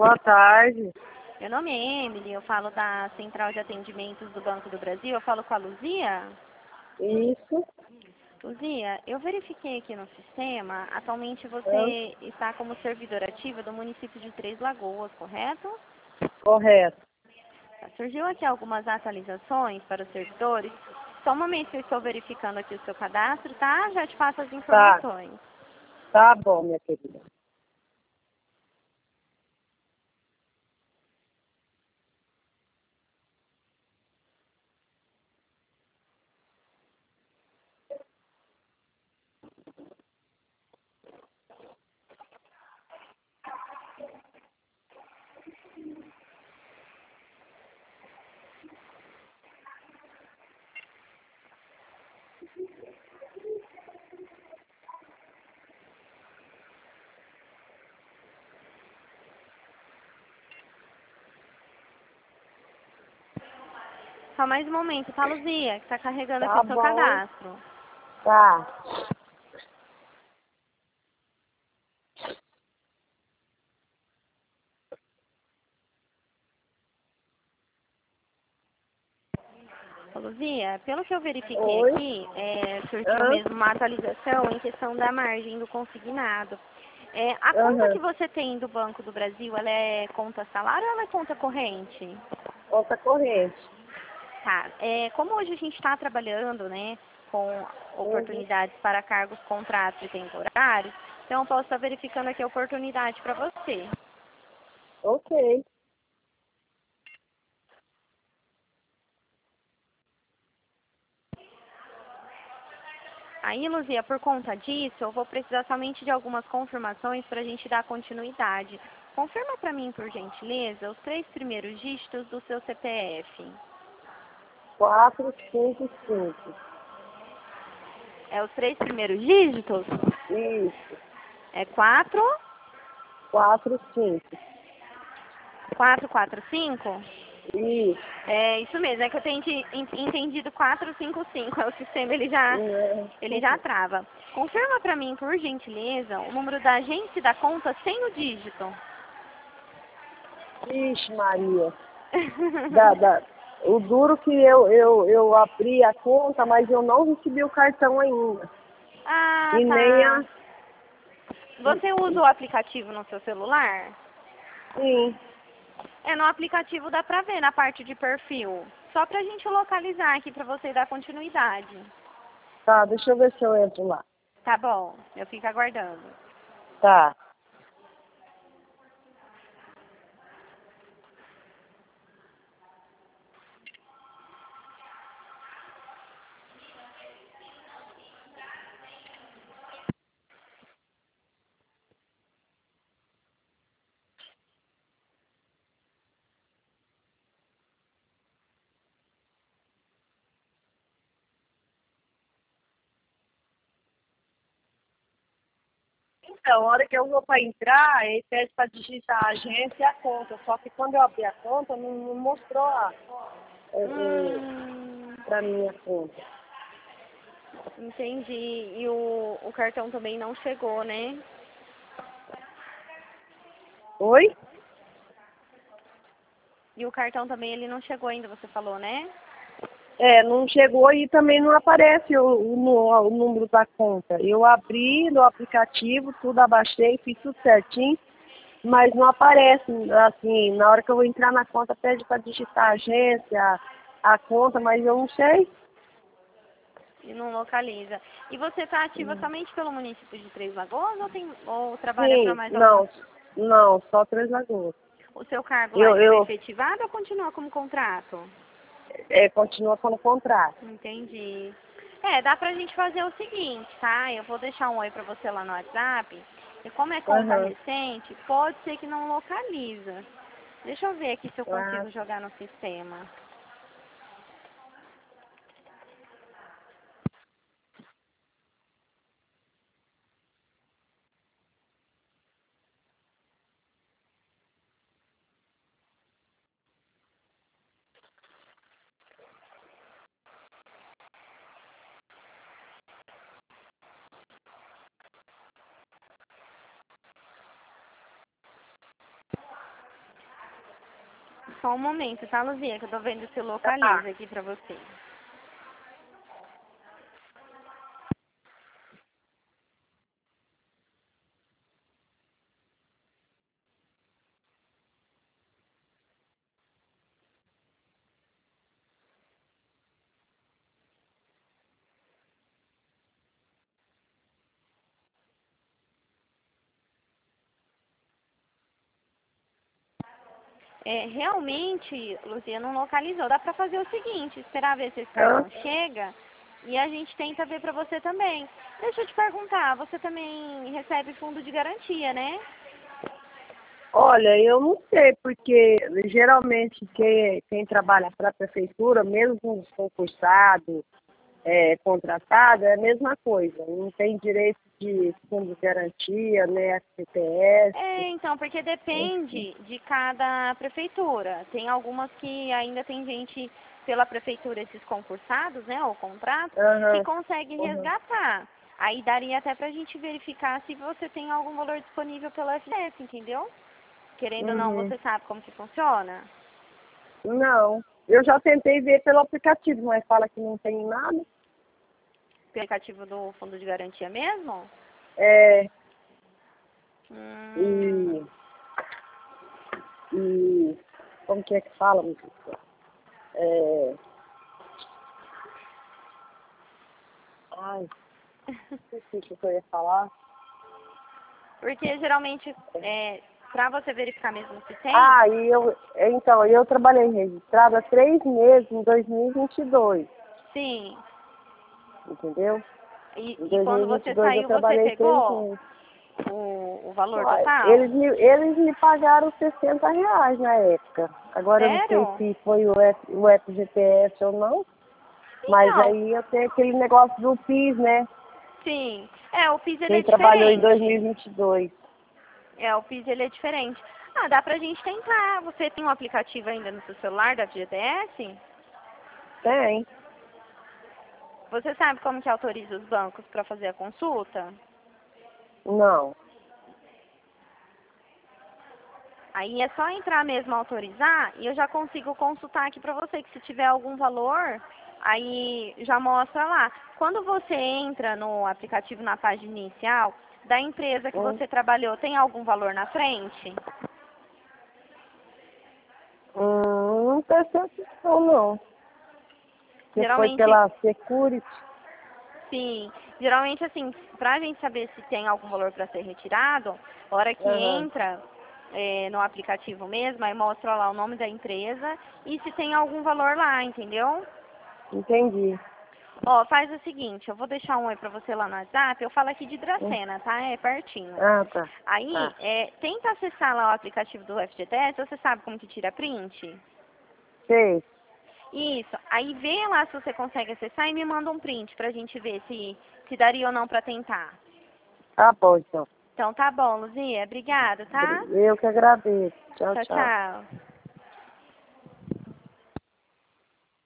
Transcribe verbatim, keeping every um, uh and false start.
Boa tarde. Meu nome é Emily, eu falo da Central de Atendimentos do Banco do Brasil, eu falo com a Luzia. Isso. Luzia, eu verifiquei aqui no sistema, atualmente Ah, você está como servidora ativa do município de Três Lagoas, correto? correto. Surgiu aqui algumas atualizações para os servidores. Só um momento que eu estou verificando aqui o seu cadastro, tá? Já te passo as Tá. informações. Tá bom, minha querida. Só mais um momento, tá, Luzia? Que está carregando aqui Tá o seu bom. cadastro. Tá. Ô, Luzia, pelo que eu verifiquei Oi. aqui, é, surgiu Ah, mesmo uma atualização em questão da margem do consignado. É, a conta aham. que você tem do Banco do Brasil, ela é conta salário ou ela é conta corrente? Conta corrente. Tá. É, como hoje a gente está trabalhando, né, com Uhum. oportunidades para cargos, contratos e temporários, então eu posso estar verificando aqui a oportunidade para você. Ok. Aí, Luzia, por conta disso, eu vou precisar somente de algumas confirmações para a gente dar continuidade. Confirma para mim, por gentileza, os três primeiros dígitos do seu C P F. Quatro, cinco, cinco. É os três primeiros dígitos? Isso. É quatro, Quatro, cinco. quatro, quatro, cinco? Isso. É isso mesmo, é que eu tenho enti- en- entendido quatro, cinco, cinco. O sistema ele já, É. ele já trava. Confirma para mim, por gentileza, o número da agência e da conta sem o dígito. Ixi, Maria. Da, da, o duro que eu, eu, eu abri a conta, mas eu não recebi o cartão ainda. Ah, E nem tá. a... Você usa o aplicativo no seu celular? Sim. É, no aplicativo dá pra ver na parte de perfil. Só pra gente localizar aqui pra você dar continuidade. Tá, deixa eu ver se eu entro lá. Tá bom, eu fico aguardando. Tá. Então, a hora que eu vou para entrar, ele pede para digitar a agência e a conta. Só que quando eu abri a conta, não, não mostrou a, o, o, Hum, pra minha conta. entendi. E o, o cartão também não chegou, né? Oi? E o cartão também ele não chegou ainda, você falou, né? É, não chegou e também não aparece o, o, nu- o número da conta. Eu abri no aplicativo, tudo abaixei, fiz tudo certinho, mas não aparece, assim, na hora que eu vou entrar na conta, pede para digitar a agência, a, a conta, mas eu não sei. E não localiza. E você tá ativa somente pelo município de Três Lagoas ou, tem, ou trabalha para Sim, mais alguma? não, não, só Três Lagoas. O seu cargo lá, Eu, ele foi eu, efetivado ou continua como contrato? é, continua como contrato. Entendi. É, dá pra gente fazer o seguinte, tá? Eu vou deixar um oi pra você lá no WhatsApp. E como é conta Aham. recente, pode ser que não localiza. Deixa eu ver aqui se eu Ah, consigo jogar no sistema. Só um momento, tá, Luzia? Que eu tô vendo se localiza Tá. aqui pra você. É, realmente, Luzia, não localizou. Dá pra fazer o seguinte, esperar ver se esse Hã? cartão chega e a gente tenta ver pra você também. Deixa eu te perguntar, você também recebe fundo de garantia, né? Olha, eu não sei, porque geralmente quem, quem trabalha para a prefeitura, mesmo os concursados, é, contratado, é a mesma coisa. Não tem direito de fundo de garantia, né, F G T S. É, então, porque depende de cada prefeitura. Tem algumas que ainda tem gente pela prefeitura, esses concursados, né, ou contratos, que Aham, consegue aham. resgatar. Aí daria até pra gente verificar se você tem algum valor disponível pelo F G T S, entendeu? Querendo ou não, Uhum. você sabe como que funciona? Não, eu já tentei ver pelo aplicativo, mas fala que não tem nada. O aplicativo do fundo de garantia mesmo? É, Hum, e, e como que é que fala, meu Deus? É, ai, esqueci o que eu ia falar. porque geralmente, é, pra você verificar mesmo se tem, Ah, e eu, então, eu trabalhei registrada há três meses em dois mil e vinte e dois, sim. entendeu? E, Em e quando você dois mil e vinte e dois eu saiu, você trabalhei três pegou meses. o, o valor Uai, total? eles me, eles me pagaram sessenta reais na época. Agora eu não sei Sério? se foi o, F, o F G T S ou não, mas Então, aí eu tenho aquele negócio do PIS, né? sim. É, o PIS ele é Quem trabalhou em dois mil e diferente. vinte e dois. É, o PIS ele é diferente. Ah, dá pra gente tentar. Você tem um aplicativo ainda no seu celular da F G T S? Tem. Você sabe como que autoriza os bancos para fazer a consulta? Não. Aí é só entrar mesmo, autorizar, e eu já consigo consultar aqui para você, que se tiver algum valor, aí já mostra lá. Quando você entra no aplicativo na página inicial, da empresa que Hum, você trabalhou, tem algum valor na frente? hum, não prestei atenção, não. Porque foi Geralmente, pela Security. sim. Geralmente, assim, para a gente saber se tem algum valor para ser retirado, a hora que Aham, entra é, no aplicativo mesmo, aí mostra lá o nome da empresa e se tem algum valor lá, entendeu? entendi. Ó, faz o seguinte, eu vou deixar um oi pra você lá no WhatsApp, eu falo aqui de Hum, Dracena, tá? É pertinho. Ah, tá. Aí, Tá. é, tenta acessar lá o aplicativo do F G T S, você sabe como que tira print? Sei. Isso, aí vê lá se você consegue acessar e me manda um print pra gente ver se, se daria ou não pra tentar. Tá bom, então. Então tá bom, Luzia, obrigada, tá? Eu que agradeço. Tchau, Tchau, tchau. tchau.